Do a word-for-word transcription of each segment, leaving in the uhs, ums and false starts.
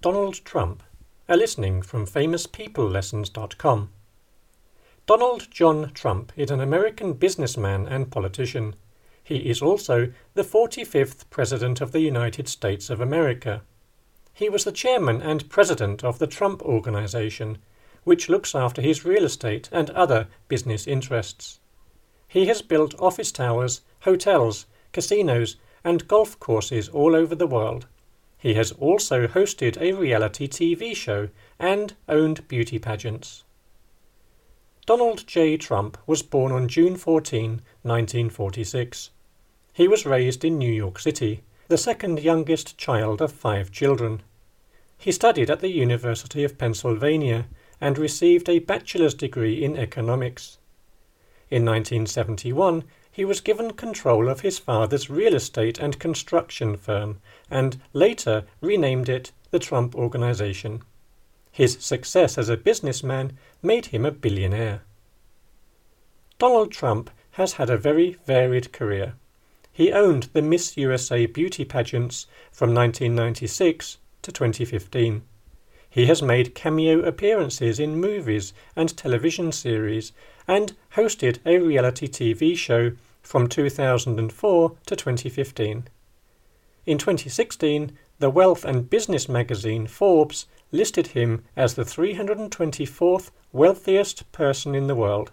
Donald Trump, a listening from famous people lessons dot com. Donald John Trump is an American businessman and politician. He is also the forty-fifth President of the United States of America. He was the chairman and president of the Trump Organization, which looks after his real estate and other business interests. He has built office towers, hotels, casinos, and golf courses all over the world. He has also hosted a reality T V show and owned beauty pageants. Donald J. Trump was born on June fourteenth, nineteen forty-six. He was raised in New York City, the second youngest child of five children. He studied at the University of Pennsylvania and received a bachelor's degree in economics. In nineteen seventy-one, he was given control of his father's real estate and construction firm and later renamed it the Trump Organization. His success as a businessman made him a billionaire. Donald Trump has had a very varied career. He owned the Miss U S A beauty pageants from nineteen ninety-six to twenty fifteen. He has made cameo appearances in movies and television series and hosted a reality T V show from two thousand four to twenty fifteen. In twenty sixteen, the wealth and business magazine Forbes listed him as the three hundred twenty-fourth wealthiest person in the world.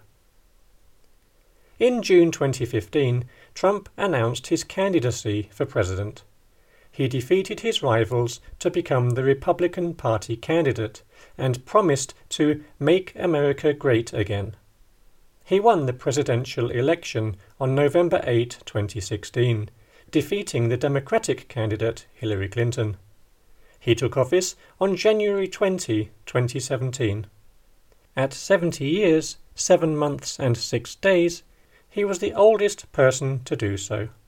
In June twenty fifteen, Trump announced his candidacy for president. He defeated his rivals to become the Republican Party candidate and promised to make America great again. He won the presidential election on November eighth, twenty sixteen, defeating the Democratic candidate Hillary Clinton. He took office on January twentieth, twenty seventeen. At seventy years, seven months and six days, he was the oldest person to do so.